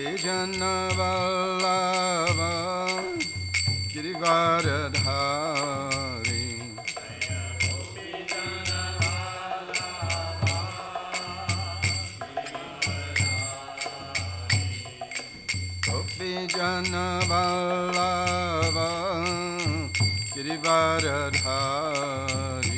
Vallabha Girivaradhari Gopijana Vallabha Girivaradhari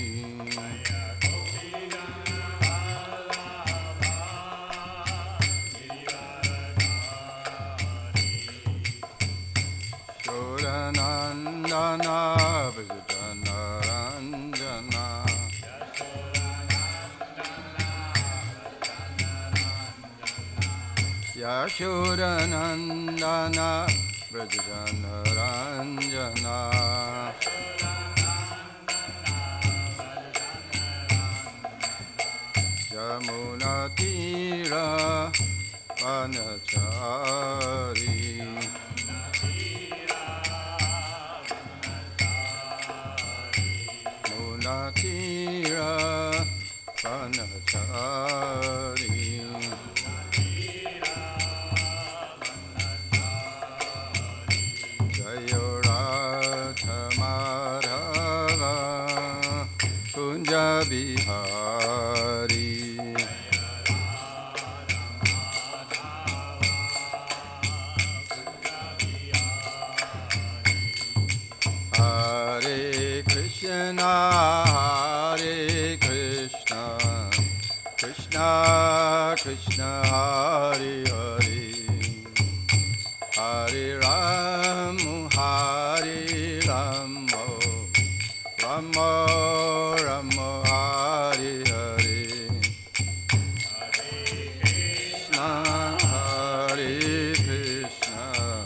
Shoranandana Vijana Ranjana Yashodanandana Vrajana Ranjana Yamuna Tira Vanachari Munatira Vanachari Madhava Kunja Bihari Hare Krishna Hare Krishna Krishna Krishna Hare Hare Hare Ram Hare Rama Rama Rama Hare Hare Krishna Hare Krishna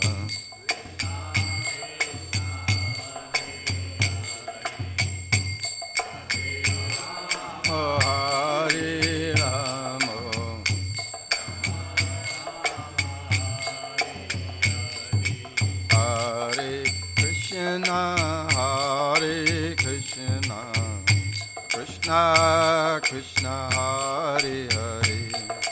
Hare Rama Hare Krishna Hare Krishna Krishna Krishna Hare Hare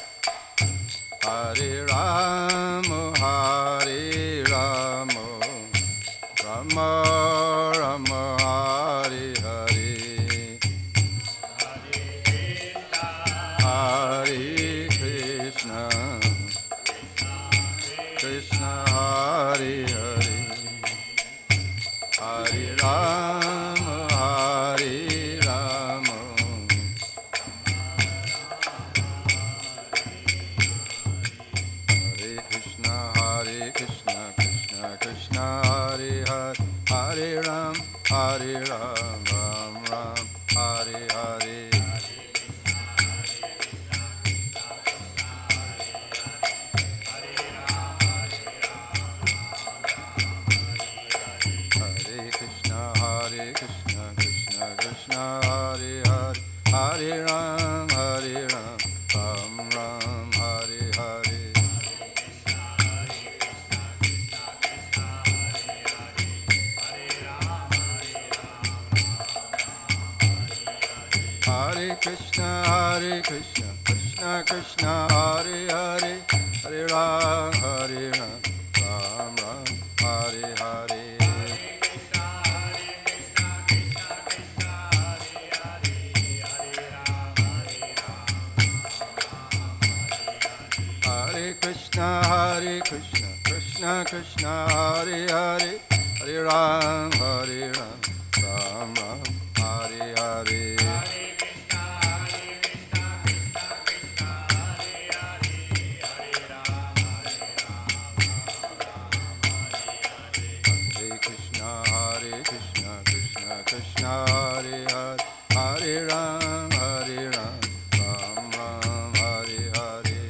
Hare Rama Hare Rama Rama Rama Hare Hare Hare Krishna Krishna Hare Hare Hare Rama Hare Rama Hare Krishna Krishna Krishna Hare Hare Hare Ram Ram Ram Hare Hare Krishna Krishna Krishna Hare Hare Hare Ram Ram Ram Hare Hare Hare Krishna Krishna Krishna Hare Hare Hare Ram Ram Ram Hare Hare Hare Krishna Krishna Krishna Hare Hare Hare Ram Ram Ram Hare Hare Krishna Krishna Hare Hare Hare Ram Ram Ram Hare Hare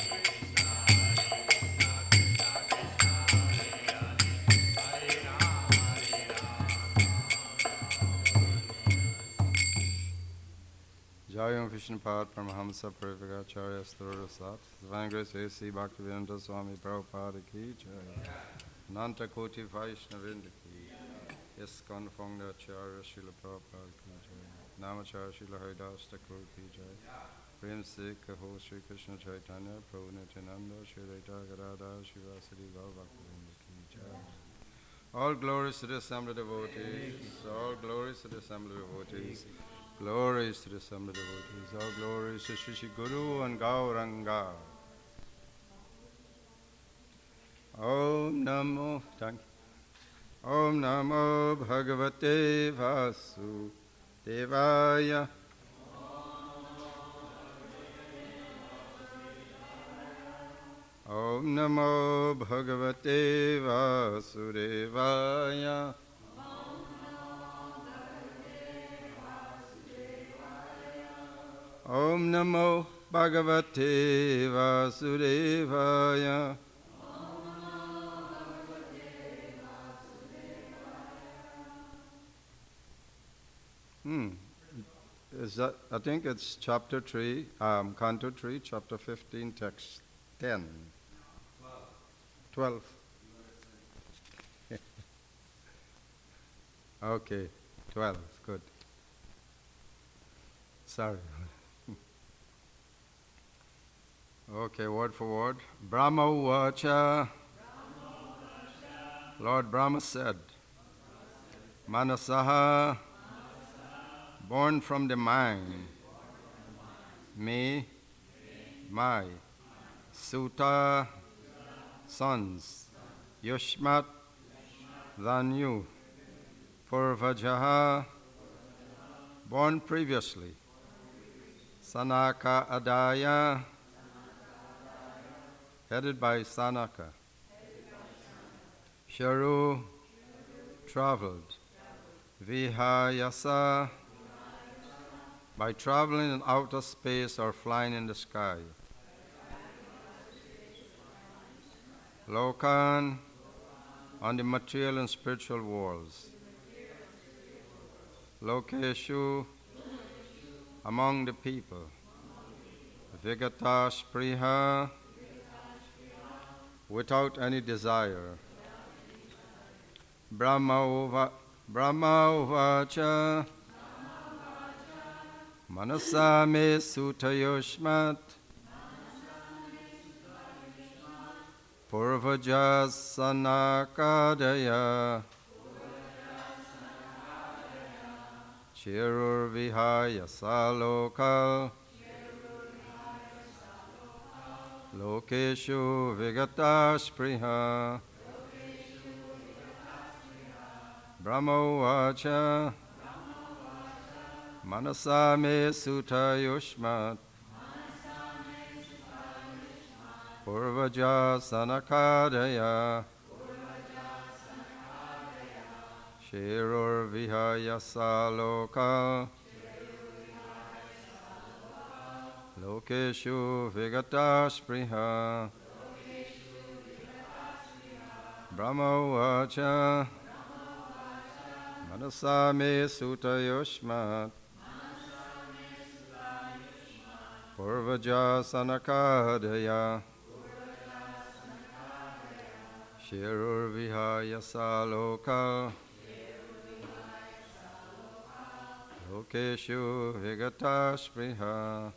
Jayam Vishnupad Paramahamsa Parivagacharya Sthura Sat Divine Grace A.C. Bhaktivedanta Swami Prabhupada Ki Jai Nanta Koti Vaishnavinda Ki ISKCON Founder Acharya Srila Prabhupada Ki Jai Namacharya Srila Haridas Thakur Ki Jai Prem Se Kaho Shri Krishna Chaitanya Prabhu Nityananda Shri Advaita Gadadhar Shivasadi Bhaktivinoda Ki Jai. All glories to the assembled devotees. All glories to the assembled devotees. Glories to the assembled devotees. All glories to Shri Shri Guru and Gauranga. Om Namo, thank you. Om Namo Bhagavate Vasudevaya. Om Namo Bhagavate Vasudevaya. Om Namo Bhagavate Vasudevaya. Is that, I think it's chapter 3, canto 3, chapter 15, text 10. 12. Okay, 12, good. Sorry. Okay, word for word. Brahma Uvacha. Lord Brahma said, Manasaha, born from the mind, me, my, Suta, sons, Yushmat, than you, Purvajaha, born previously, Sanaka Adaya, headed by Sanaka, Sharu, traveled, Vihayasa, by traveling in outer space or flying in the sky. Lokan, on the material and spiritual worlds. Lokeshu, among the people. Vigatash Priha, without any desire. Brahma Uvacha, Manasa me Sutayoshmat, Purvajasanakadaya, Chirur Vihaya Salokal, Lokeshu Vigatash Priha, Brahma Uvacha, Manasa me Sutayoshmat, Purvaja Sanakadaya, Shirur Vihaya Saloka, Lokeshu Vigatash Priha, Brahma Uvacha, Manasa me Sutayoshmat, Purvaja Sanakadaya, Shirur Vihaya Saloka, Lokeshu Vigatash Priha.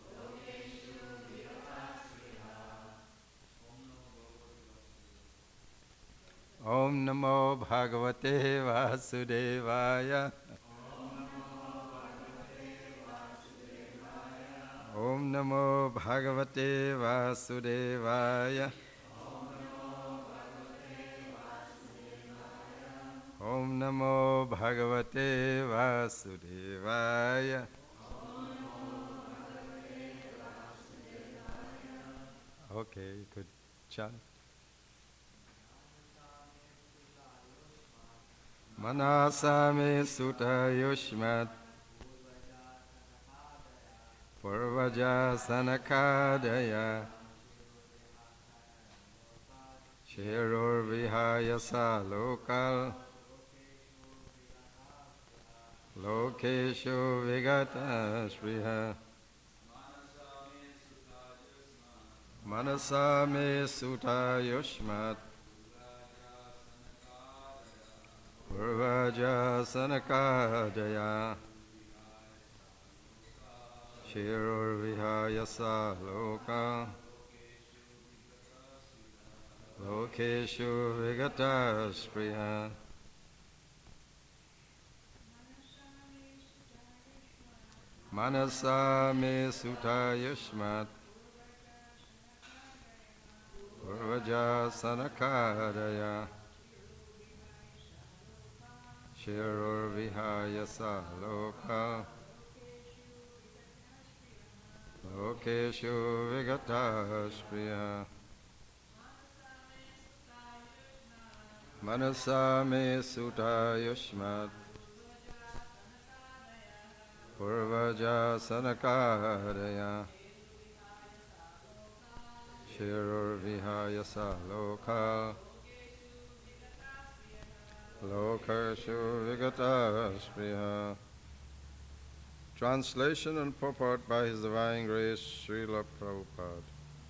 Om Namo Bhagavate Vasudevaya. Om Namo Bhagavate Vasudevaya. Om Namo Bhagavate Vasudevaya. Okay, good chant. Manasa me Sutayoshmat, Purvaja Sanakadaya, Shirur Vihaya Salokal, Lokeshu Vigata Shriha, Manasa me Sutayoshmat, Purvaja Sanakadaya, Shirurvihayasa loka lokeshu vigata spriya manasa me suta yushmat urvaja sanakaraya Shirurvihayasa loka lokeshu vigata spriya manasa me suta yushmat Purvaja sanakaraya Shirurvihayasa loka lokeshu vigata spriya. Translation and purport by His Divine Grace, Srila Prabhupada.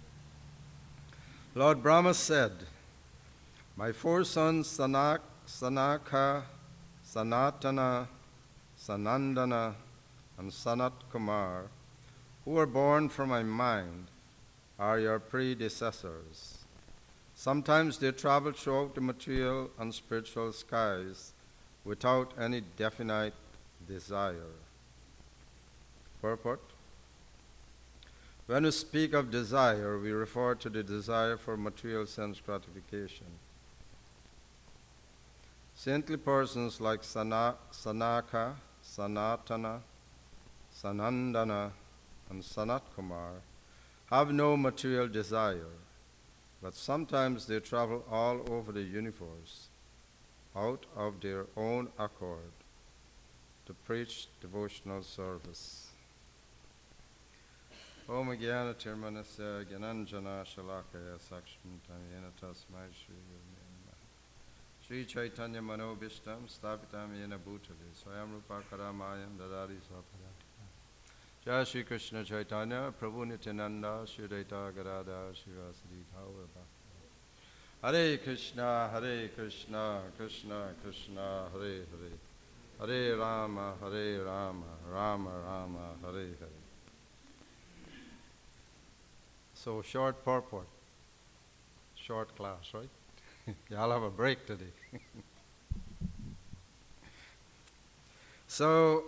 Lord Brahma said, my four sons Sanaka, Sanatana, Sanandana, and Sanat Kumar, who were born from my mind, are your predecessors. Sometimes they travel throughout the material and spiritual skies without any definite desire. Purport. When we speak of desire, we refer to the desire for material sense gratification. Saintly persons like Sanaka, Sanatana, Sanandana, and Sanat Kumar have no material desire, but sometimes they travel all over the universe out of their own accord to preach devotional service. Om Jnana Tirmanasya Gyananjana Shalakaya Sakshmantam Yena Tasmai Shri Gurve Namaha. Shri Chaitanya Manobhishtam Stapitam Yena Bhutale Swayam Rupa Karamayam Dadari Swapadantika. Jai Shri Krishna Chaitanya Prabhu Nityananda Shri Advaita Gadadhar Shivasadi Thaur Bhakti. Hare Krishna, Krishna Krishna, Hare Hare. Hare Rama, Rama Rama, Hare Hare. So short purport, short class, right? Y'all have a break today. So,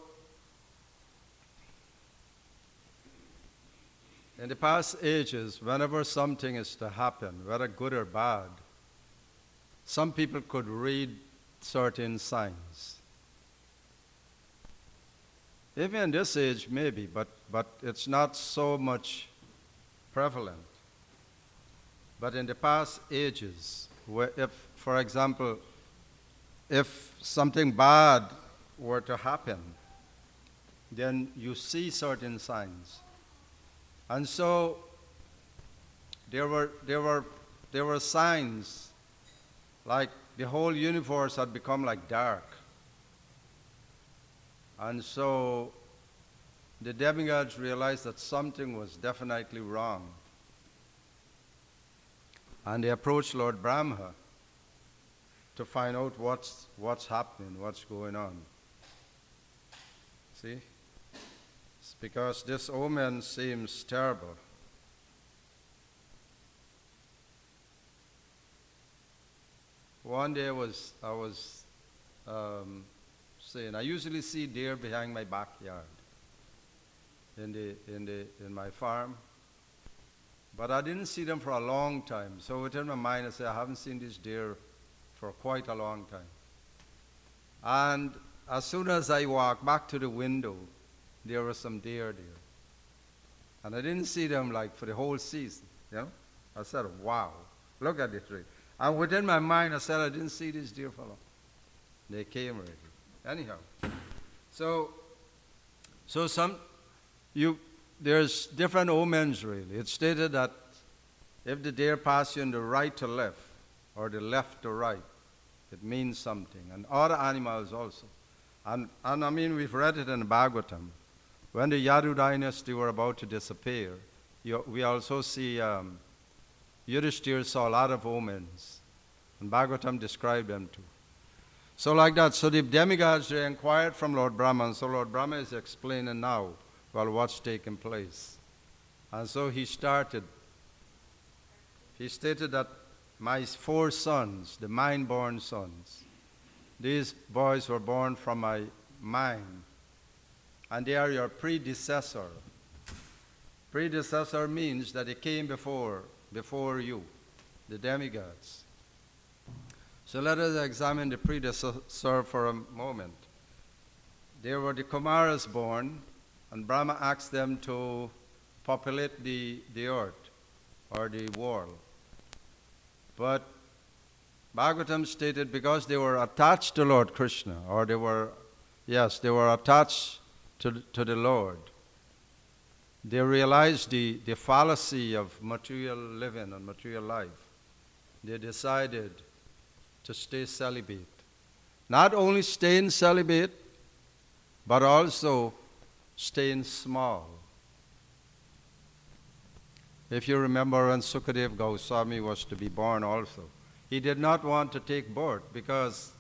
in the past ages, whenever something is to happen, whether good or bad, some people could read certain signs. Even in this age, maybe, but it's not so much prevalent. But in the past ages, if, for example, if something bad were to happen, then you see certain signs. And so there were signs like the whole universe had become like dark. And so the demigods realized that something was definitely wrong. And they approached Lord Brahma to find out what's happening, what's going on. See? It's because this omen seems terrible. One day I was saying, I usually see deer behind my backyard in my farm, but I didn't see them for a long time. So within my mind I said, I haven't seen this deer for quite a long time. And as soon as I walked back to the window, there were some deer there. And I didn't see them like for the whole season, you know. I said, wow, look at this tree. And within my mind I said, I didn't see this deer for long. They came already. Anyhow, so there's different omens really. It's stated that if the deer pass you in the right to left or the left to right, it means something. And other animals also. And I mean, we've read it in the Bhagavatam. When the Yadu dynasty were about to disappear, we also see Yudhishthira saw a lot of omens. And Bhagavatam described them too. So like that, so the demigods, they inquired from Lord Brahma, and so Lord Brahma is explaining now well, what's taking place. And so he stated that my 4 sons, the mind-born sons, these boys were born from my mind, and they are your predecessor. Predecessor means that they came before you, the demigods. So let us examine the predecessor for a moment. There were the Kumaras born, and Brahma asked them to populate the earth or the world. But Bhagavatam stated because they were attached to Lord Krishna, or they were attached to the Lord, they realized the fallacy of material living and material life. They decided to stay celibate. Not only staying celibate, but also staying small. If you remember when Sukadev Goswami was to be born also, he did not want to take birth because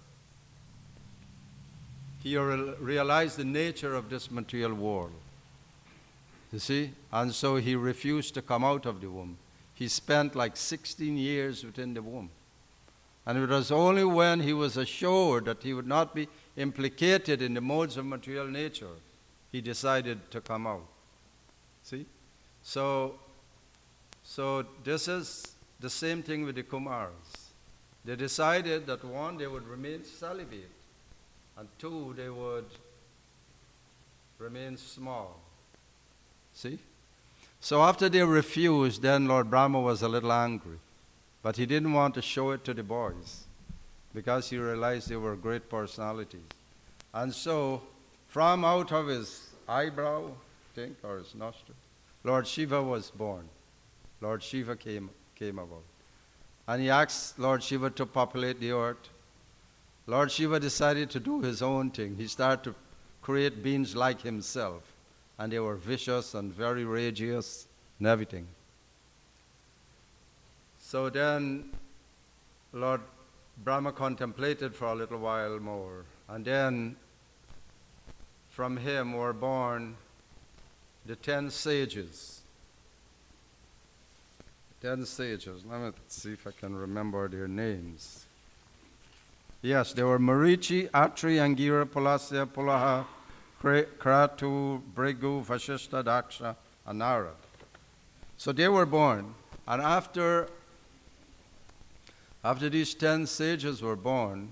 he realized the nature of this material world. You see? And so he refused to come out of the womb. He spent like 16 years within the womb. And it was only when he was assured that he would not be implicated in the modes of material nature, he decided to come out. See? So this is the same thing with the Kumaras. They decided that 1, they would remain celibate, and 2, they would remain small. See? So after they refused, then Lord Brahma was a little angry. But he didn't want to show it to the boys because he realized they were great personalities. And so from out of his eyebrow, or his nostril, Lord Shiva was born. Lord Shiva came about. And he asked Lord Shiva to populate the earth. Lord Shiva decided to do his own thing. He started to create beings like himself. And they were vicious and very rageous and everything. So then Lord Brahma contemplated for a little while more. And then from him were born the 10 sages. 10 sages. Let me see if I can remember their names. Yes, they were Marichi, Atri, Angira, Pulasya, Pulaha, Kratu, Brigu, Vashishta, Daksha, and Narad. So they were born. And after these 10 sages were born,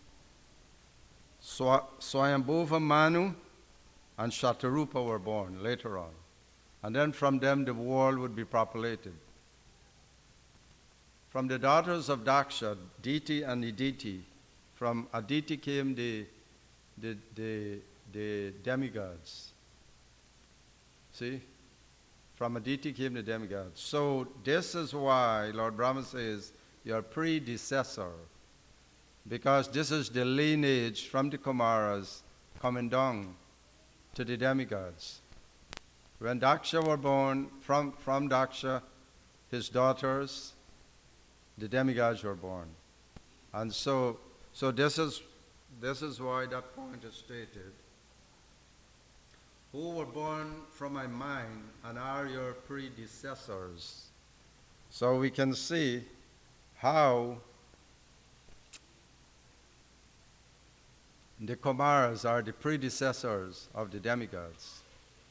Swayambhuva Manu and Shatarupa were born later on. And then from them the world would be populated. From the daughters of Daksha, Diti and Iditi, from Aditi came the demigods. See? From Aditi came the demigods. So this is why Lord Brahma says, your predecessor, because this is the lineage from the Kumaras coming down to the demigods. When Daksha were born, from Daksha, his daughters, the demigods were born. And so this is why that point is stated. Who were born from my mind and are your predecessors. So we can see how the Kumaras are the predecessors of the demigods.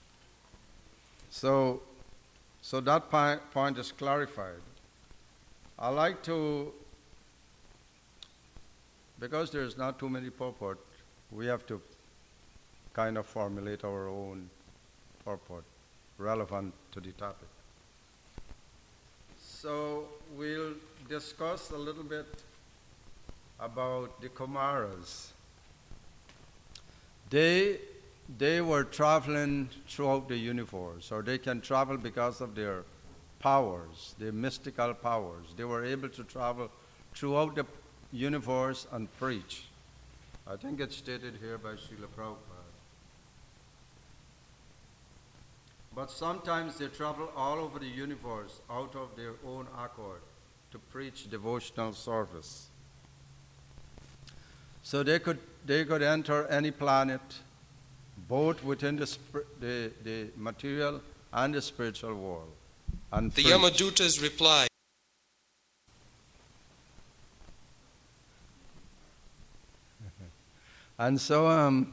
So that point is clarified. I like to, because there's not too many purport, we have to kind of formulate our own purport relevant to the topic. So we'll discuss a little bit about the Kumaras. They were traveling throughout the universe, or they can travel because of their powers, their mystical powers. They were able to travel throughout the universe and preach. I think it's stated here by Srila Prabhupada. But sometimes they travel all over the universe out of their own accord to preach devotional service. So they could enter any planet both within the material and the spiritual world. And The preach. Yamaduta's reply. And so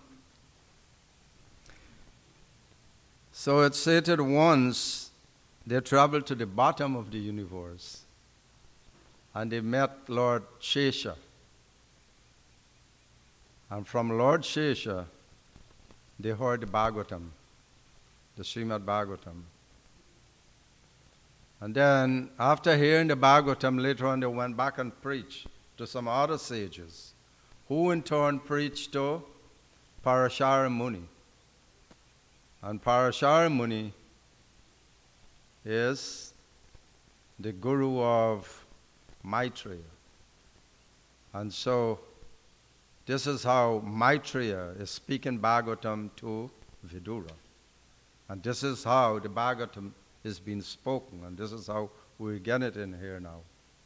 it's stated once they traveled to the bottom of the universe and they met Lord Shesha. And from Lord Shesha, they heard the Bhagavatam, the Srimad Bhagavatam. And then, after hearing the Bhagavatam, later on they went back and preached to some other sages, who in turn preached to Parashara Muni. And Parashara Muni is the guru of Maitreya. And so, this is how Maitreya is speaking Bhagavatam to Vidura. And this is how the Bhagavatam is being spoken. And this is how we get it in here now.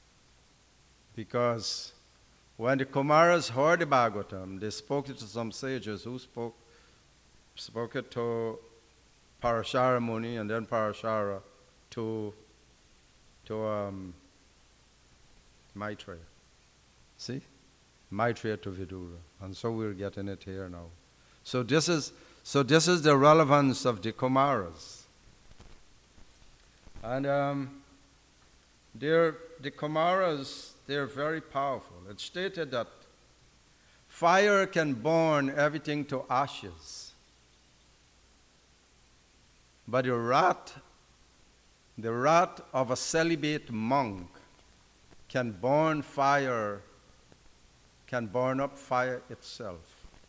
Because when the Kumaras heard the Bhagavatam, they spoke it to some sages who spoke it to Parashara Muni, and then Parashara to Maitreya. See? Maitreya to Vidura. And so we're getting it here now. So this is the relevance of the Kumaras. And the Kumaras, they're very powerful. It's stated that fire can burn everything to ashes. But the wrath of a celibate monk can burn up fire itself.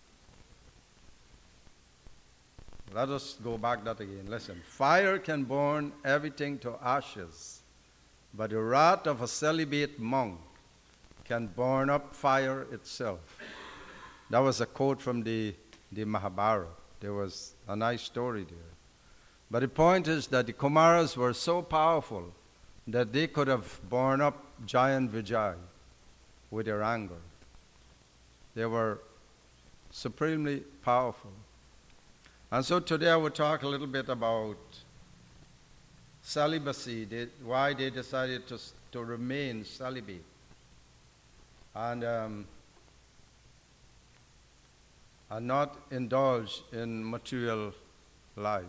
Let us go back that again. Listen. Fire can burn everything to ashes, but the wrath of a celibate monk can burn up fire itself. That was a quote from the Mahabharata. There was a nice story there. But the point is that the Kumaras were so powerful that they could have borne up giant Vijay with their anger. They were supremely powerful. And so today I will talk a little bit about celibacy, why they decided to remain celibate. And not indulge in material life.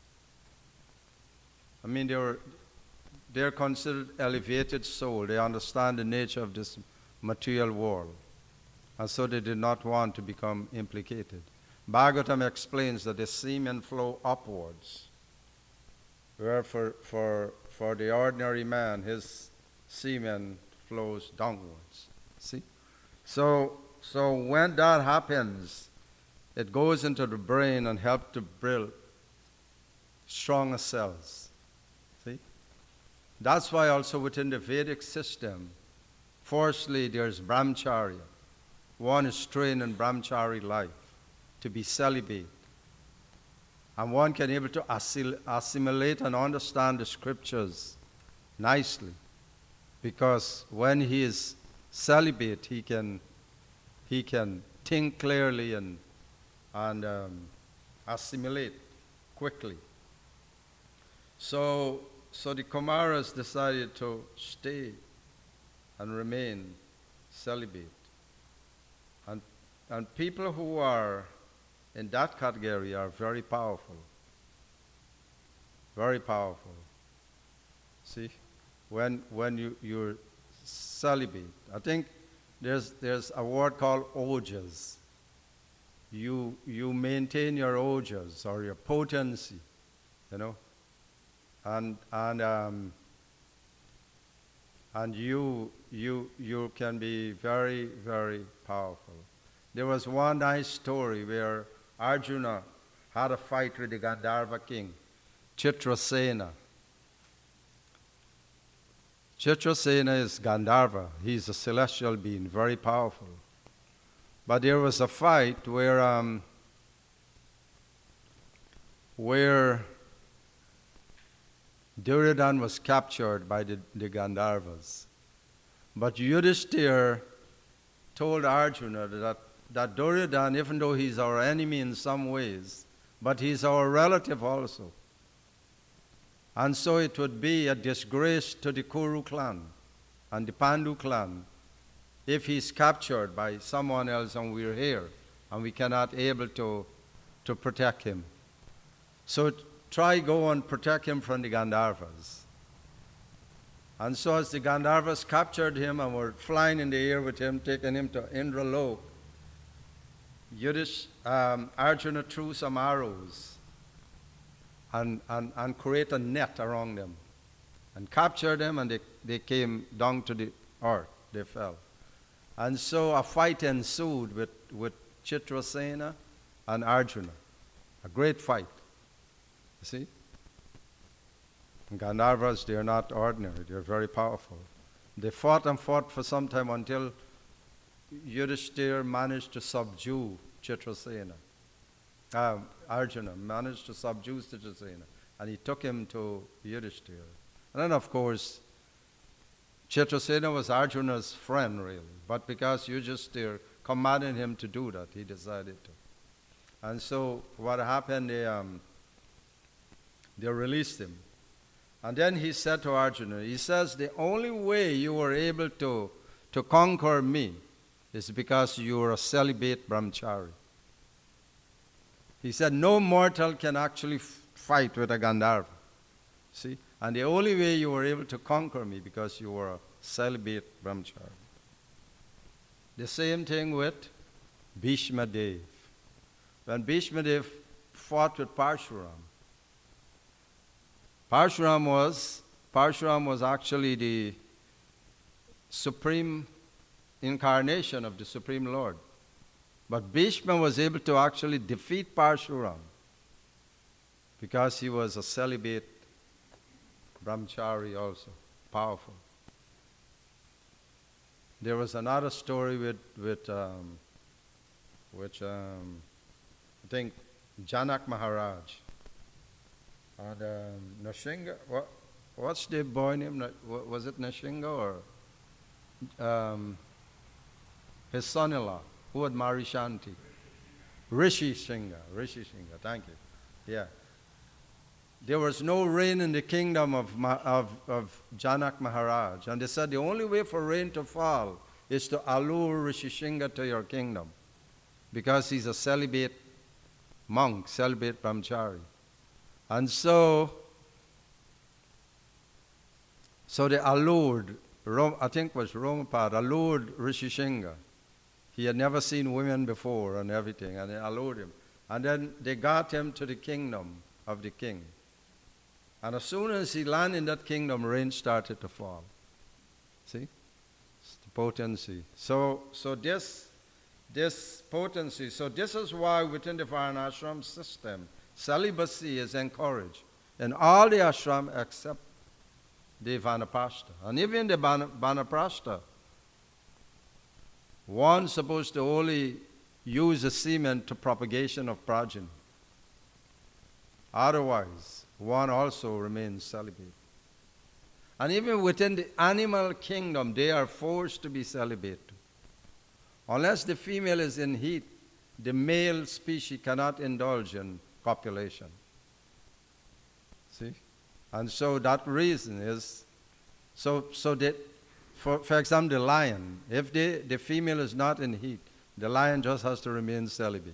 I mean, they're considered elevated soul. They understand the nature of this material world. And so they did not want to become implicated. Bhagavatam explains that the semen flow upwards, where for the ordinary man, his semen flows downwards. See? So when that happens, it goes into the brain and helps to build stronger cells. See? That's why also within the Vedic system, firstly there's brahmacharya. One is trained in brahmachari life to be celibate. And one can be able to assimilate and understand the scriptures nicely. Because when he is celibate, he can think clearly and assimilate quickly. So the Kumaras decided to stay and remain celibate. And people who are in that category are very powerful. Very powerful. See? When you're celibate, I think there's a word called ojas. You maintain your ojas or your potency, and you can be very, very powerful. There was one nice story where Arjuna had a fight with the Gandharva king, Chitrasena. Chitrasena is Gandharva. He's a celestial being, very powerful. But there was a fight where Duryodhana was captured by the Gandharvas. But Yudhishthira told Arjuna that Duryodhana, even though he's our enemy in some ways, but he's our relative also. And so it would be a disgrace to the Kuru clan and the Pandu clan if he's captured by someone else and we're here and we cannot able to protect him. So try go and protect him from the Gandharvas. And so as the Gandharvas captured him and were flying in the air with him, taking him to Indralok, Arjuna threw some arrows and created a net around them and captured them, and they came down to the earth. They fell. And so a fight ensued with Chitrasena and Arjuna. A great fight. You see? Gandharvas, they are not ordinary. They are very powerful. They fought and fought for some time until Yudhishthira managed to subdue Chitrasena. Arjuna managed to subdue Chitrasena, and he took him to Yudhishthira. And then, of course, Chitrasena was Arjuna's friend, really. But because Yudhishthira commanded him to do that, he decided to. And so what happened, they released him. And then he said to Arjuna, he says, the only way you were able to conquer me is because you are a celibate brahmachari. He said, no mortal can actually fight with a Gandharva. See? And the only way you were able to conquer me because you were a celibate brahmachari. The same thing with Bhishma Dev. When Bhishma Dev fought with Parshuram, Parshuram was actually the supreme incarnation of the Supreme Lord. But Bhishma was able to actually defeat Parshuram because he was a celibate brahmachari also, powerful. There was another story with I think Janak Maharaj and Nashinga. What's the boy name? Was it Nashinga or his son-in-law who had married Shanti? Rishi Singha. Thank you. Yeah. There was no rain in the kingdom of Janak Maharaj. And they said the only way for rain to fall is to allure Rishi Singha to your kingdom. Because he's a celibate monk, celibate brahmachari. And so they allured, I think it was Romapad, allured Rishi Singha. He had never seen women before and everything, and they allured him. And then they got him to the kingdom of the king. And as soon as he landed in that kingdom, rain started to fall. See? It's the potency. So this potency, so this is why within the Varnashram system, celibacy is encouraged in all the ashram except the Vanaprastha. And even the Vanaprastha, one's supposed to only use the semen to propagation of progeny. Otherwise, one also remains celibate. And even within the animal kingdom, they are forced to be celibate. Unless the female is in heat, the male species cannot indulge in copulation. See? And so that reason is, so that, for example, the lion, if the female is not in heat, the lion just has to remain celibate.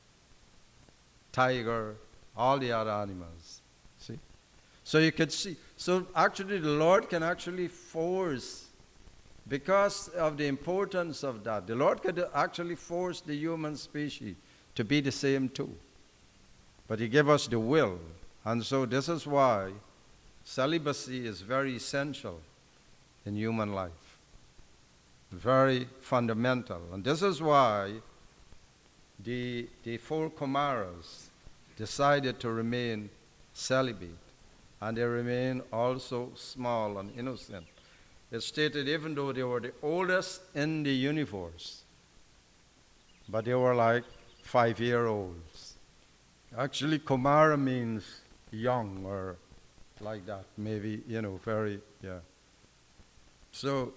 Tiger, all the other animals. See? So you could see, so actually the Lord can actually force, because of the importance of that, the Lord could actually force the human species to be the same too. But He gave us the will. And so this is why celibacy is very essential in human life. Very fundamental. And this is why the four Kumaras decided to remain celibate. And they remain also small and innocent. It's stated even though they were the oldest in the universe, but they were like 5-year-olds. Actually, Kumara means young or like that, maybe, very, yeah. So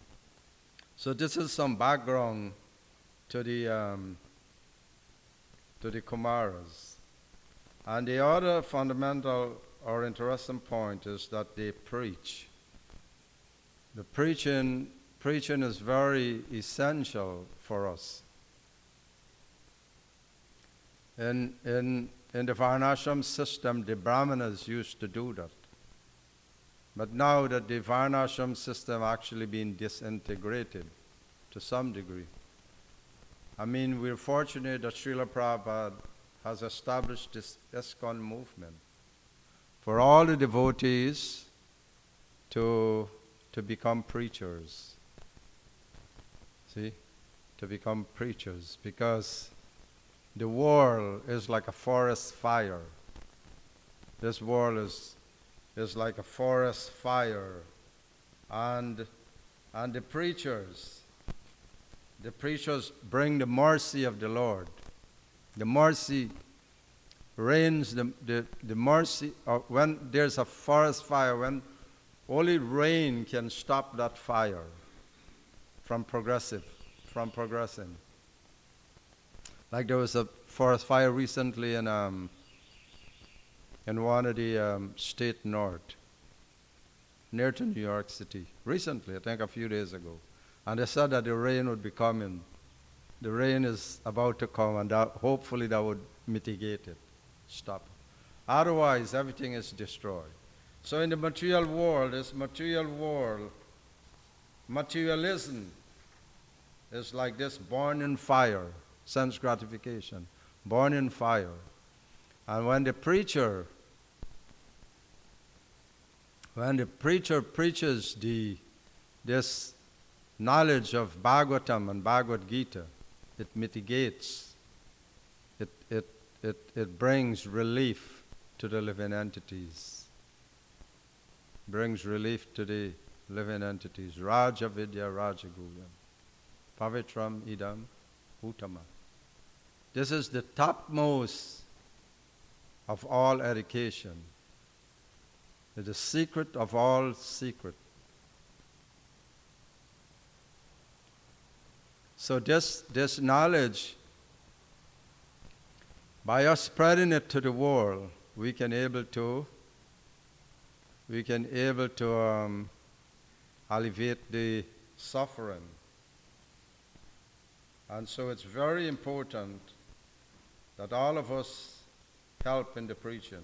this is some background to the to the Kumaras. And the other fundamental or interesting point is that they preach. The preaching is very essential for us. In the Varnashram system, the Brahmanas used to do that. But now that the Varnashram system actually been disintegrated to some degree. I mean, we're fortunate that Srila Prabhupada has established this ISKCON movement for all the devotees to become preachers. See? To become preachers, because the world is like a forest fire. This world is like a forest fire. And the preachers bring the mercy of the Lord. The mercy reigns, the mercy of when there's a forest fire, when only rain can stop that fire from progressing. Like there was a forest fire recently in one of the state north, near to New York City. Recently, I think a few days ago. And they said that the rain would be coming. The rain is about to come, and hopefully that would mitigate it, stop it. Otherwise, everything is destroyed. So in the material world, materialism is like this born in fire, sense gratification, born in fire. And when the preacher preaches this knowledge of Bhagavatam and Bhagavad Gita, it mitigates, it brings relief to the living entities. Brings relief to the living entities. Raja Vidya Rajaguyam. Pavitram Idam Uttama. This is the topmost of all education. It is the secret of all secret. So this knowledge, by us spreading it to the world, we can able to alleviate the suffering. And so it's very important that all of us help in the preaching.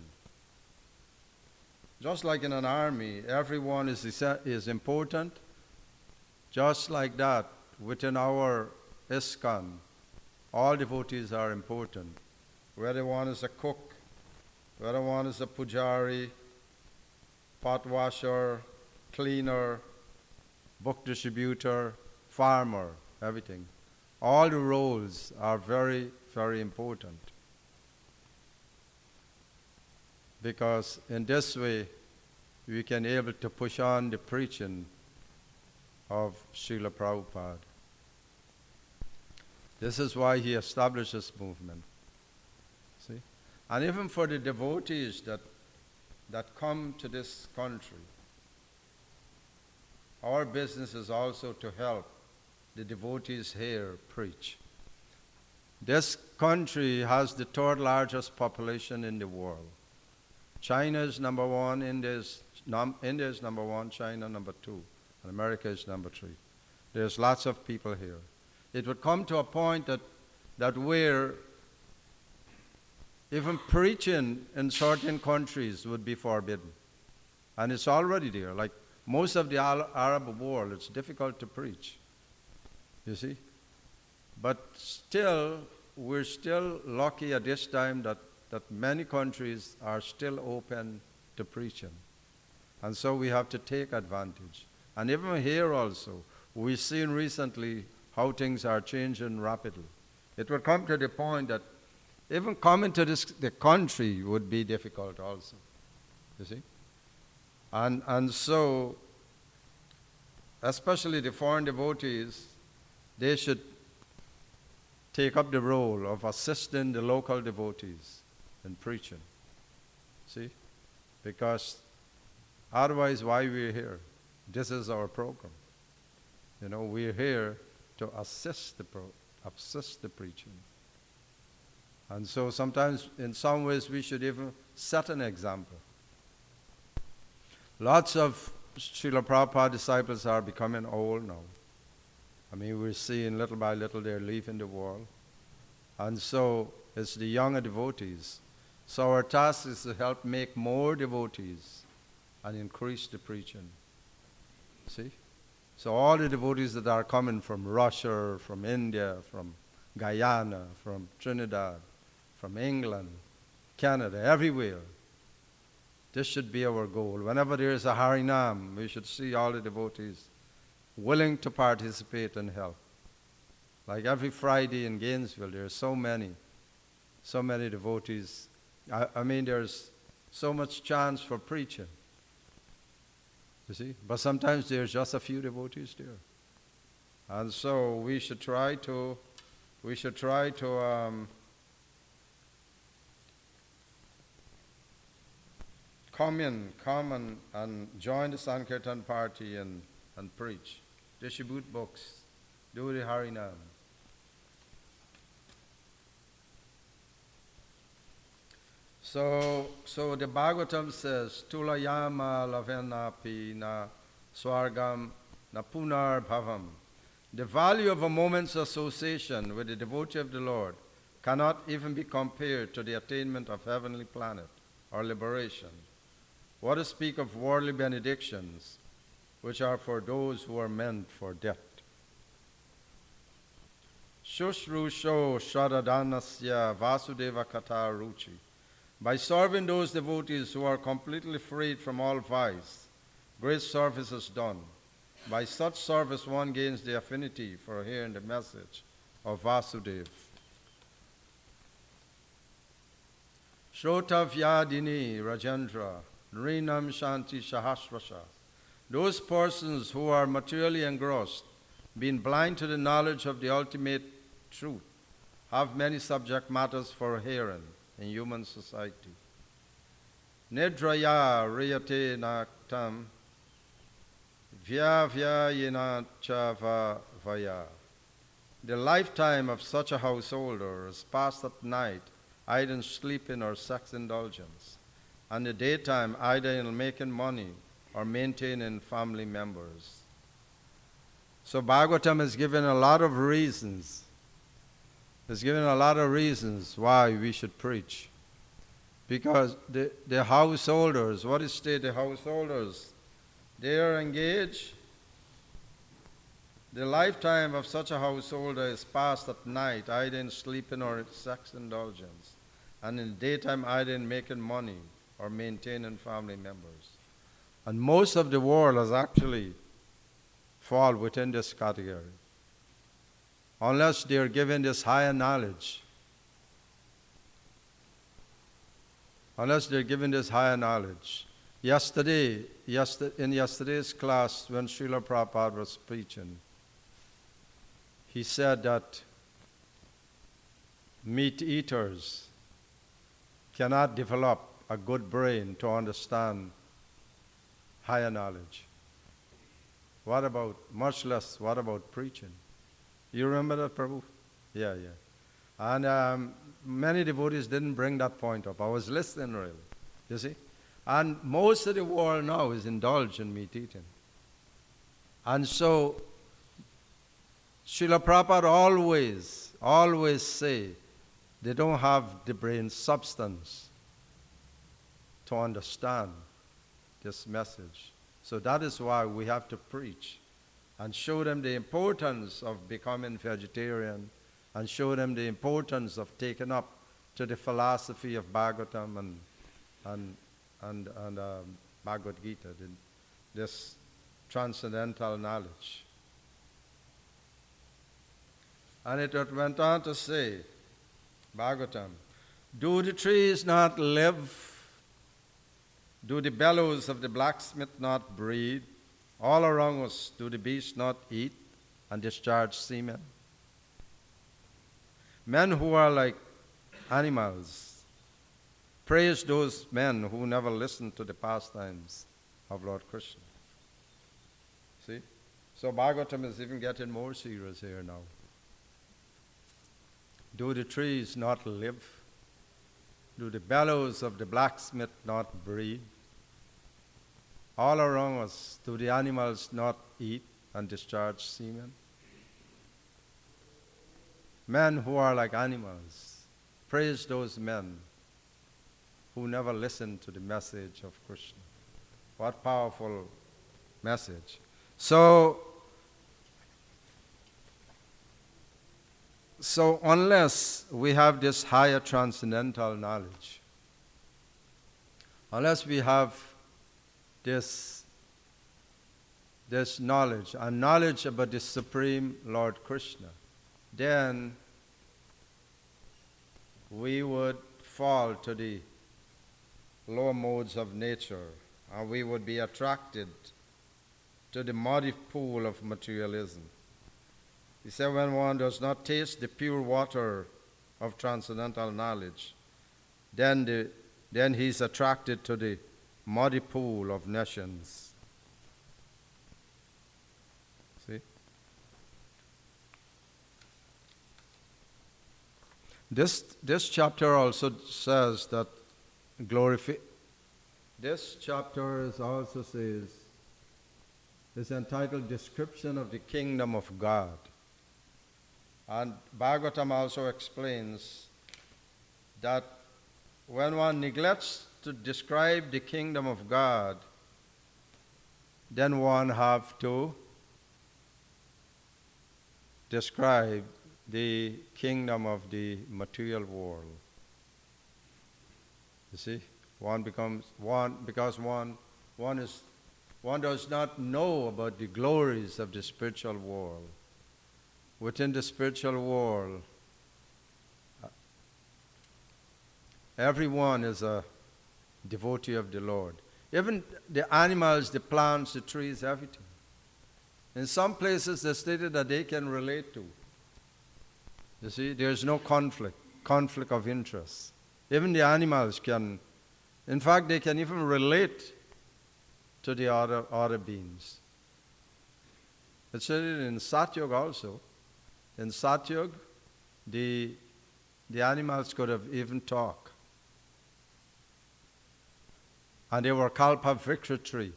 Just like in an army, everyone is important. Just like that, within our ISKCON, all devotees are important. Whether one is a cook, whether one is a pujari, pot washer, cleaner, book distributor, farmer, everything. All the roles are very, very important. Because in this way, we can able to push on the preaching of Srila Prabhupada. This is why he established this movement. See? And even for the devotees that come to this country, our business is also to help the devotees here preach. This country has the third largest population in the world. China is number one, India is number one, China number two, and America is number three. There's lots of people here. It would come to a point that where even preaching in certain countries would be forbidden. And it's already there. Like most of the Arab world, it's difficult to preach. You see? But still, we're still lucky at this time that many countries are still open to preaching. And so we have to take advantage. And even here also, we've seen recently how things are changing rapidly. It will come to the point that even coming to the country would be difficult also. You see? And so, especially the foreign devotees, they should take up the role of assisting the local devotees in preaching. See? Because otherwise, why we're here? This is our program. You know, we're here to assist the preaching. And so sometimes, in some ways, we should even set an example. Lots of Srila Prabhupada disciples are becoming old now. I mean, we're seeing little by little they're leaving the world. And so it's the younger devotees. So our task is to help make more devotees and increase the preaching. See? So all the devotees that are coming from Russia, from India, from Guyana, from Trinidad, from England, Canada, everywhere, this should be our goal. Whenever there is a Harinam, we should see all the devotees willing to participate and help. Like every Friday in Gainesville, there are so many devotees. I mean, there's so much chance for preaching. You see? But sometimes there's just a few devotees there. And so we should try to come and join the Sankirtan party and preach. Distribute books. Do the Harinam. So the Bhagavatam says, Tulayama lavenapi na swargam na punar bhavam. The value of a moment's association with the devotee of the Lord cannot even be compared to the attainment of heavenly planet or liberation. What to speak of worldly benedictions, which are for those who are meant for death. Shushrusho Shraddhanasya Vasudeva Kata Ruchi. By serving those devotees who are completely freed from all vice, great service is done. By such service one gains the affinity for hearing the message of Vasudeva. Shrotavyadini Rajendra Nrinam Shanti Sahasrasha. Those persons who are materially engrossed, being blind to the knowledge of the ultimate truth, have many subject matters for hearing in human society. Nidraya riyate naktam vyayena chava vaya. The lifetime of such a householder is passed at night, either in sleeping or sex indulgence, and the daytime either in making money or maintaining family members. So Bhagavatam is given a lot of reasons. It's given a lot of reasons why we should preach. Because the householders, what is the householders? They are engaged. The lifetime of such a householder is passed at night, either in sleeping or in sex indulgence, and in the daytime either in making money or maintaining family members. And most of the world has actually fall within this category. Unless they are given this higher knowledge. Unless they are given this higher knowledge. In yesterday's class, when Srila Prabhupada was preaching, he said that meat eaters cannot develop a good brain to understand higher knowledge. What about preaching? You remember that, Prabhu? Yeah. And many devotees didn't bring that point up. I was listening really, you see. And most of the world now is indulged in meat eating. And so, Srila Prabhupada always say they don't have the brain substance to understand this message. So that is why we have to preach and show them the importance of becoming vegetarian and show them the importance of taking up to the philosophy of Bhagavatam and Bhagavad Gita, this transcendental knowledge. And it went on to say, Bhagavatam, do the trees not live? Do the bellows of the blacksmith not breathe? All around us, do the beasts not eat and discharge semen? Men who are like animals praise those men who never listen to the pastimes of Lord Krishna. See? So Bhagavatam is even getting more serious here now. Do the trees not live? Do the bellows of the blacksmith not breathe? All around us, do the animals not eat and discharge semen? Men who are like animals, praise those men who never listen to the message of Krishna. What powerful message. So unless we have this higher transcendental knowledge, unless we have this knowledge, and knowledge about the Supreme Lord Krishna, then we would fall to the lower modes of nature, and we would be attracted to the muddy pool of materialism. He said, when one does not taste the pure water of transcendental knowledge, then he's attracted to the muddy pool of nations. See? This chapter also says that this chapter also says, is entitled Description of the Kingdom of God. And Bhagavatam also explains that when one neglects to describe the kingdom of God, then one have to describe the kingdom of the material world. You see, because one does not know about the glories of the spiritual world. Within the spiritual world, everyone is a devotee of the Lord. Even the animals, the plants, the trees, everything. In some places, they stated that they can relate to. You see, there's no conflict of interest. Even the animals can, in fact, they can even relate to the other beings. It's stated in Satyug also. In Satyug, the animals could have even talked. And they were Kalpavriksha tree,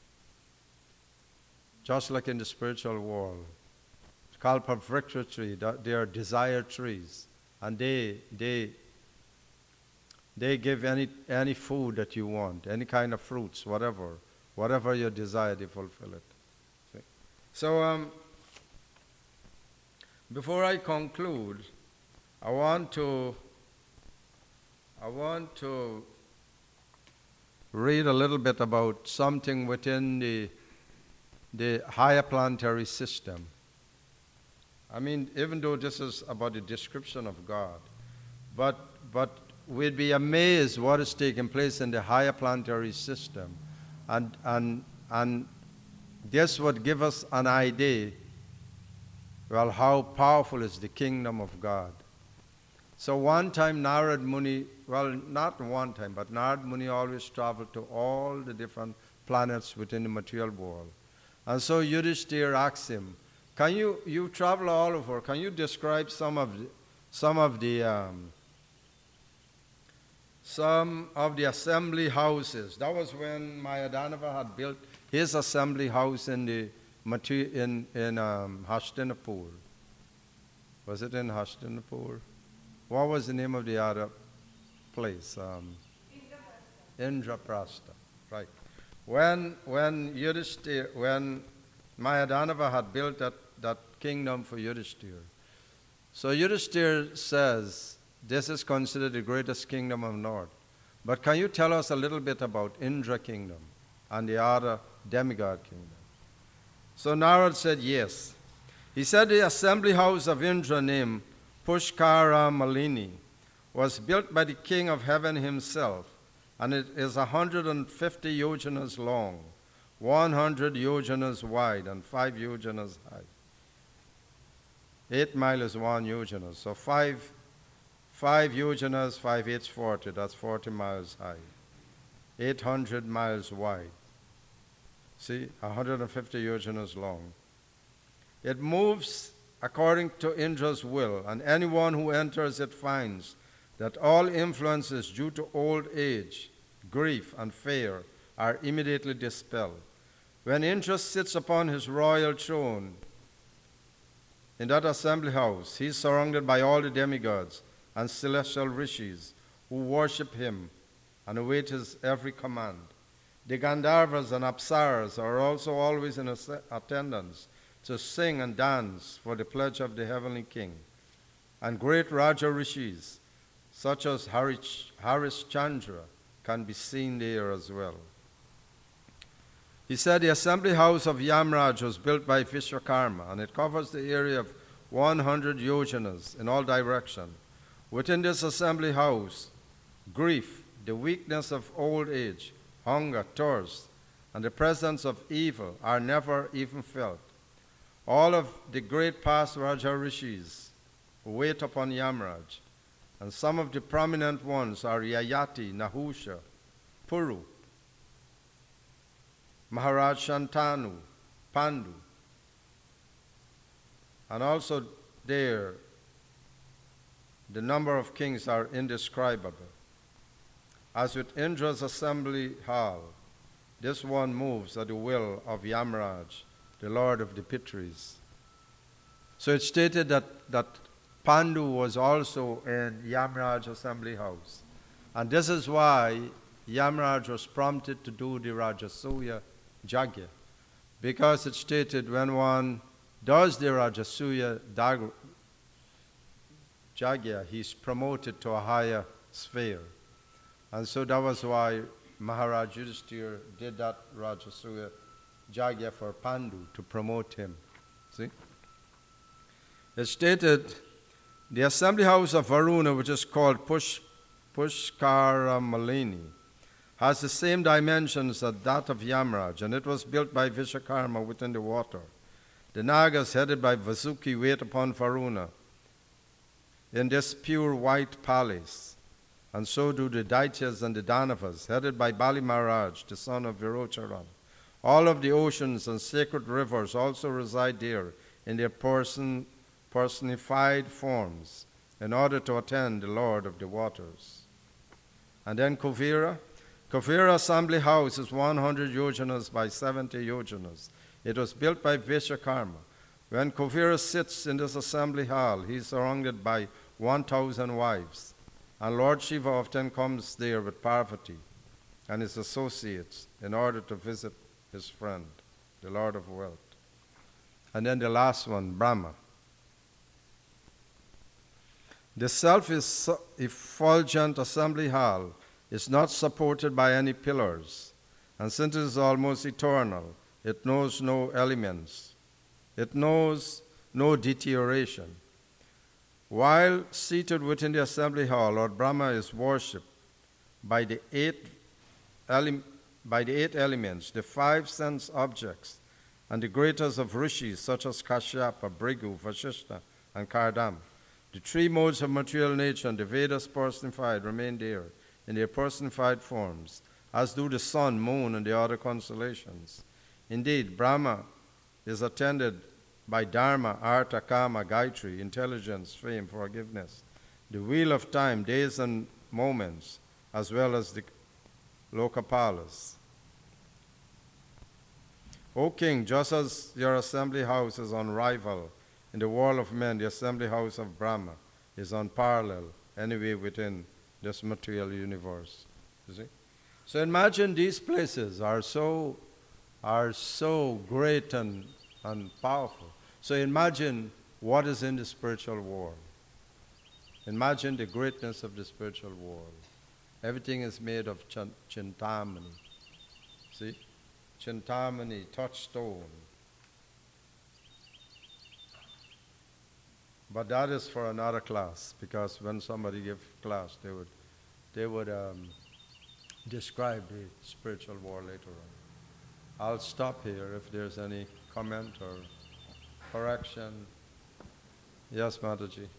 just like in the spiritual world. Kalpavriksha tree, they are desire trees, and they give any food that you want, any kind of fruits, whatever you desire, they fulfill it. See? So before I conclude, I want to read a little bit about something within the higher planetary system. I mean, even though this is about the description of God, but we'd be amazed what is taking place in the higher planetary system, and this would give us an idea, well, how powerful is the kingdom of God. So one time Narad Muni, well, not one time, but Narad Muni always traveled to all the different planets within the material world. And so Yudhishthira asked him, can you travel all over, can you describe some of the assembly houses? That was when Mayadanava had built his assembly house in Hastinapur. Was it in Hastinapur? What was the name of the other place? Indraprastha. Right. When Mayadanava had built that kingdom for Yudhishthira, so Yudhishthira says, this is considered the greatest kingdom of North. But can you tell us a little bit about Indra kingdom and the other demigod kingdom? So Narad said yes. He said the assembly house of Indra named Pushkara Malini was built by the king of heaven himself, and it is 150 yojanas long, 100 yojanas wide, and 5 yojanas high. 8 miles is 1 yojana, so 5 yojanas, 5 8's 40, that's 40 miles high, 800 miles wide. See, 150 yojanas long. It moves according to Indra's will, and anyone who enters it finds that all influences due to old age, grief, and fear are immediately dispelled. When Indra sits upon his royal throne in that assembly house, he is surrounded by all the demigods and celestial rishis who worship him and await his every command. The Gandharvas and Apsaras are also always in attendance to sing and dance for the pledge of the heavenly king. And great Raja Rishis, such as Harishchandra, can be seen there as well. He said the assembly house of Yamraj was built by Vishwakarma, and it covers the area of 100 yojanas in all directions. Within this assembly house, grief, the weakness of old age, hunger, thirst, and the presence of evil are never even felt. All of the great past Raja Rishis wait upon Yamraj, and some of the prominent ones are Yayati, Nahusha, Puru, Maharaj Shantanu, Pandu, and also there the number of kings are indescribable. As with Indra's assembly hall, this one moves at the will of Yamraj, the lord of the Pitris. So it's stated that Pandu was also in Yamraj assembly house. And this is why Yamraj was prompted to do the Rajasuya Jagya, because it stated when one does the Rajasuya Jagya, he's promoted to a higher sphere. And so that was why Maharaj Yudhishthira did that Rajasuya Jagya for Pandu to promote him. See? It stated the assembly house of Varuna, which is called Pushkara Malini, has the same dimensions as that of Yamraj, and it was built by Vishwakarma within the water. The Nagas, headed by Vasuki, wait upon Varuna in this pure white palace, and so do the Daityas and the Danavas, headed by Bali Maharaj, the son of Virocharan. All of the oceans and sacred rivers also reside there in their personified forms in order to attend the Lord of the waters. And then Kuvera. Kuvera assembly house is 100 yojanas by 70 yojanas. It was built by Vishwakarma. When Kuvera sits in this assembly hall, he is surrounded by 1,000 wives. And Lord Shiva often comes there with Parvati and his associates in order to visit his friend, the Lord of Wealth. And then the last one, Brahma. The self-effulgent assembly hall is not supported by any pillars, and since it is almost eternal, it knows no elements. It knows no deterioration. While seated within the assembly hall, Lord Brahma is worshipped by the eight elements, the 5 sense objects, and the greatest of rishis such as Kashyapa, Bhrigu, Vasishta, and Kardam. The 3 modes of material nature and the Vedas personified remain there in their personified forms, as do the sun, moon, and the other constellations. Indeed, Brahma is attended by Dharma, Artha, Kama, Gayatri, intelligence, fame, forgiveness, the wheel of time, days and moments, as well as the Lokapalas. O King, just as your assembly house is unrivaled in the world of men, the assembly house of Brahma is unparalleled anyway within this material universe. You see? So imagine these places are so great and powerful. So imagine what is in the spiritual world. Imagine the greatness of the spiritual world. Everything is made of Chintamani. See? Chintamani, touchstone. But that is for another class, because when somebody gives class, they would describe the spiritual world later on. I'll stop here if there's any comment or correction. Yes, Mataji.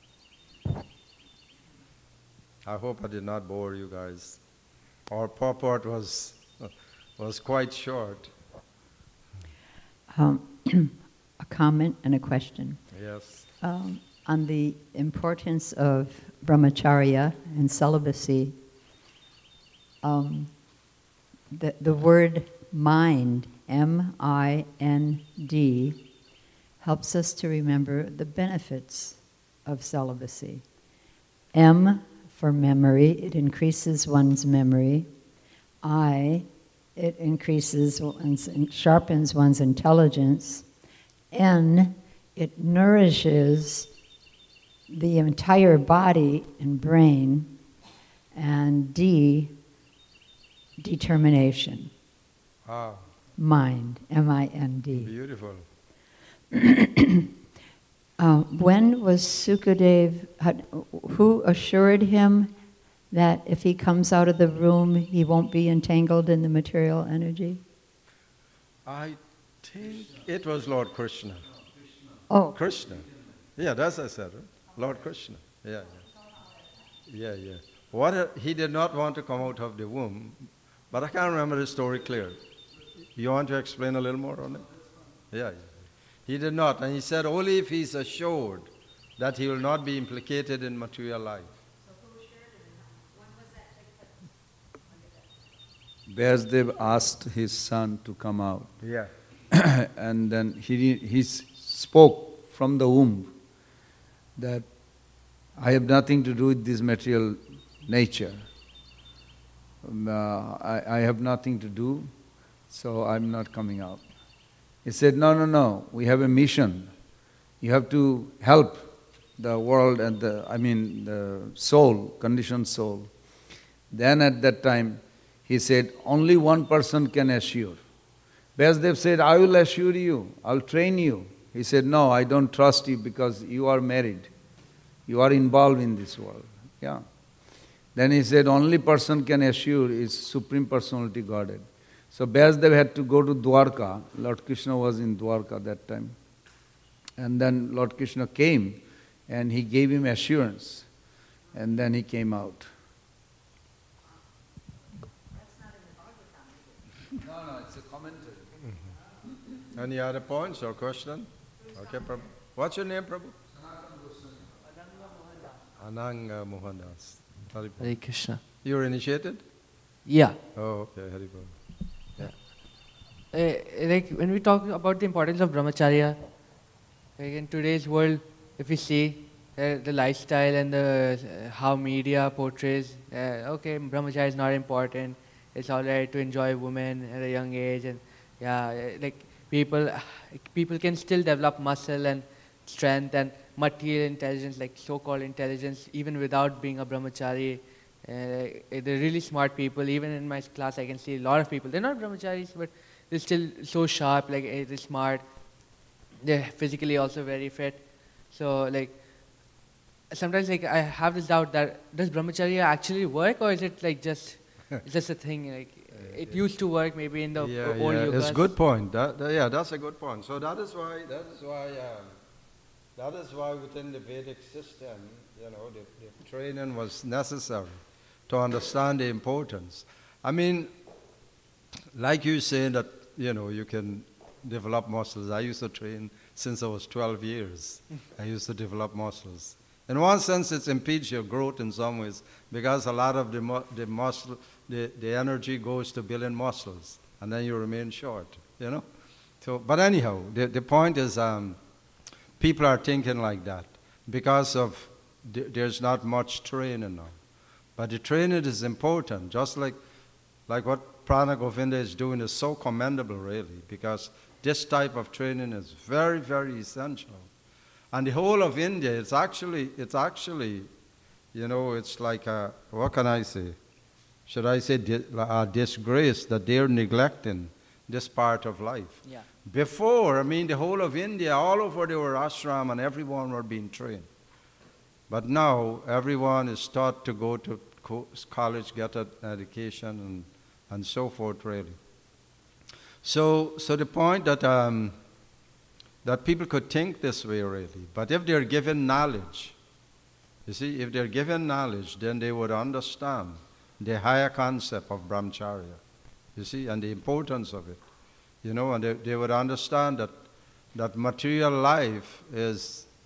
I hope I did not bore you guys. Our purport was quite short. A comment and a question. Yes. On the importance of brahmacharya and celibacy. The word mind, M-I-N-D, helps us to remember the benefits of celibacy. M for memory, it increases one's memory. I, it increases and sharpens one's intelligence. N, it nourishes the entire body and brain. And D, determination. Ah. Mind, M-I-N-D. Beautiful. When was Sukadev, who assured him that if he comes out of the room, he won't be entangled in the material energy? I think it was Lord Krishna. Oh. Krishna. Yeah, that's what I said, right? Lord Krishna. Yeah. He did not want to come out of the womb, but I can't remember the story clear. You want to explain a little more on it? Yeah. He did not, and he said only if he's assured that he will not be implicated in material life. So who assured him? When was that? Vyasdev asked his son to come out. Yeah. And then he spoke from the womb that I have nothing to do with this material nature. I have nothing to do, so I'm not coming out. He said, no, we have a mission. You have to help the world and the soul, conditioned soul. Then at that time, he said, only one person can assure. Vyasdev said, I will assure you, I'll train you. He said, no, I don't trust you because you are married. You are involved in this world. Yeah. Then he said, only person can assure is Supreme Personality Godhead. So Vyasdev had to go to Dwarka. Lord Krishna was in Dwarka that time. And then Lord Krishna came and he gave him assurance. And then he came out. That's not in the Bhagavatam, is it? No, it's a commentary. Any other points or question? Okay, Prabhu. What's your name, Prabhu? Ananga Mohandas. Hare Krishna. You were initiated? Yeah. Oh, okay, Haribol. Like when we talk about the importance of brahmacharya, like in today's world, if we see the lifestyle and how media portrays, brahmacharya is not important. It's alright to enjoy women at a young age, and people can still develop muscle and strength and material intelligence, like so-called intelligence, even without being a brahmachari. They're really smart people. Even in my class, I can see a lot of people. They're not brahmacharis, but they're still so sharp, they're smart. They're physically also very fit. So sometimes I have this doubt that does brahmacharya actually work, or is it just a thing? It used to work maybe in the old yugas. It's a good point. That's a good point. So that is why within the Vedic system, the training was necessary to understand the importance. I mean, like you saying that, you can develop muscles. I used to train since I was 12 years. I used to develop muscles. In one sense, it impedes your growth in some ways because a lot of the energy goes to building muscles, and then you remain short, So, but anyhow, the point is people are thinking like that because of there's not much training now. But the training is important, just like what Prana Govinda is doing is so commendable, really, because this type of training is very, very essential. And the whole of India, it's actually, it's like what can I say? Should I say a disgrace that they're neglecting this part of life? Yeah. Before, the whole of India, all over there were ashram and everyone were being trained. But now, everyone is taught to go to college, get an education, and so forth, really. So the point that people could think this way, really, but if they're given knowledge, if they're given knowledge, then they would understand the higher concept of brahmacharya, and the importance of it, and they would understand that material life is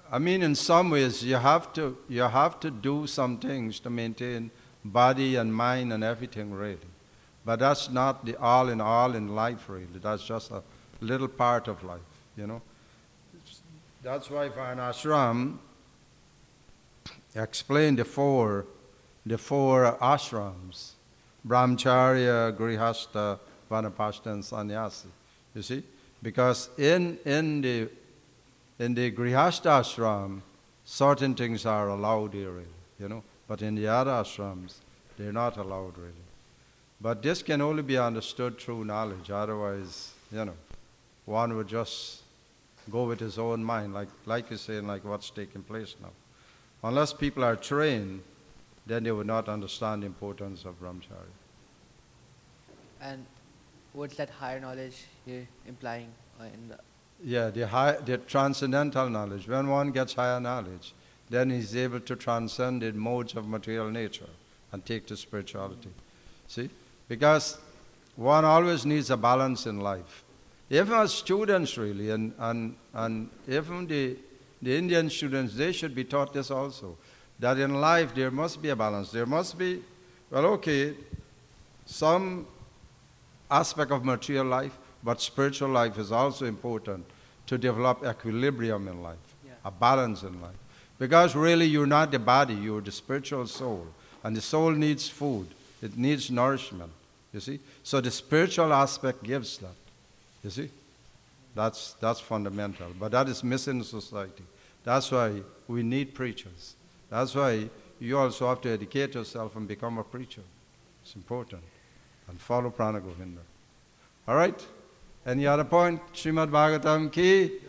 I mean, in some ways, you have to do some things to maintain body and mind and everything, really. But that's not the all in life, really. That's just a little part of life, you know. That's why Varnashram explained the four ashrams: Brahmacharya, Grihastha, Vanapashta, and Sannyasi. You see, because in the Grihastha ashram, certain things are allowed here, really, you know. But in the other ashrams, they're not allowed, really. But this can only be understood through knowledge. Otherwise, you know, one would just go with his own mind, like you're saying, like what's taking place now. Unless people are trained, then they would not understand the importance of brahmacharya. And what's that higher knowledge you're implying in the... Yeah, the transcendental knowledge. When one gets higher knowledge, then he's able to transcend the modes of material nature and take to spirituality. See? Because one always needs a balance in life. Even as students, really, and even the Indian students, they should be taught this also, that in life there must be a balance. There must be, well, okay, some aspect of material life, but spiritual life is also important to develop equilibrium in life, a balance in life. Because really you're not the body, you're the spiritual soul. And the soul needs food, it needs nourishment, you see. So the spiritual aspect gives that, you see. That's fundamental. But that is missing in society. That's why we need preachers. That's why you also have to educate yourself and become a preacher. It's important. And follow Prana Govinda. All right? Any other point? Srimad Bhagavatam ki